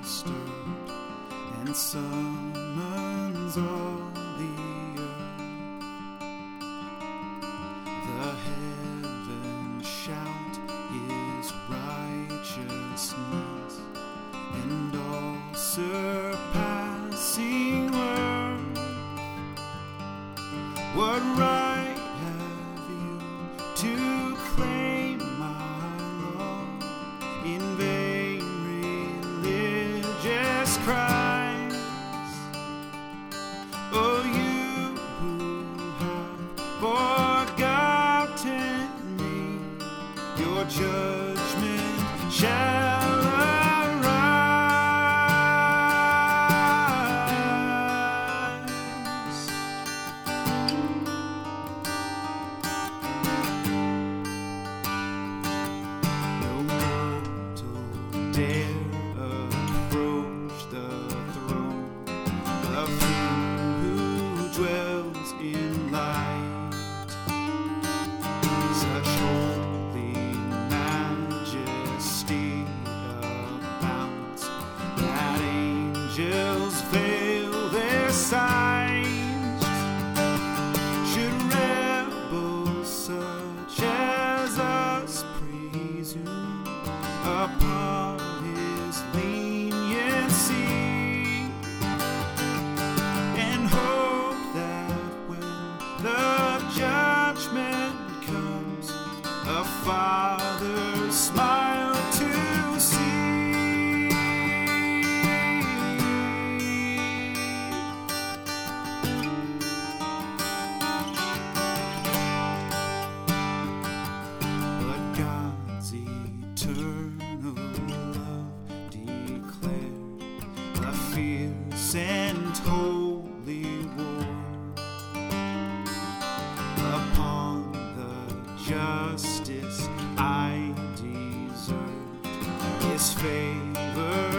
stirred and summons all the earth. The heavens shout his righteousness and all surpassing worth. What right have you to claim my law in vain religious cries? Oh, you who have forgotten me, your judgment shall arise. No mortal dare approach the throne of him who dwells in light. Such holy majesty abounds that angels veil their sight. Should rebels such as us presume upon his leniency and hope that when the judgment comes, a father's smile to see? But God's eternal love declared a fierce and holy war upon the justice I deserved. His favor